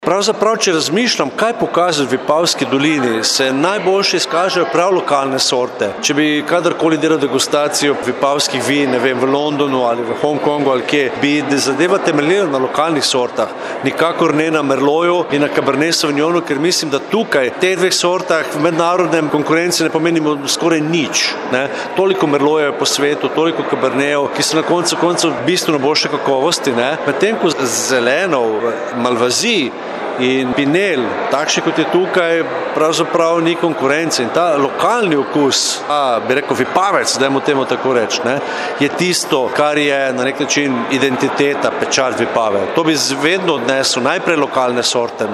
Pravzaprav, če razmišljam, kaj pokazati v Vipavski dolini, se najboljše izkažejo prav lokalne sorte. Če bi kadarkoli delal degustacijo vipavskih vin, ne vem, v Londonu ali v Hongkongu ali kje, bi zadeva temeljila na lokalnih sortah, nikakor ne na Merlotu in na Cabernet Sauvignonu, ker mislim, da tukaj, teh dveh sortah v mednarodnem konkurenci ne pomenimo skoraj nič. Ne? Toliko Merlotov po svetu, toliko Cabernetov, ki so na koncu koncev bistveno boljše kakovosti, ne? Medtem ko Zelenov, Malvazij in Pinel, takšni kot je tukaj, pravzaprav ni konkurence. In ta lokalni okus, bi rekel vipavec, dajmo temu tako reči, ne, je tisto, kar je na nek način identiteta, pečat Vipave. To bi vedno odnesel najprej lokalne sorte.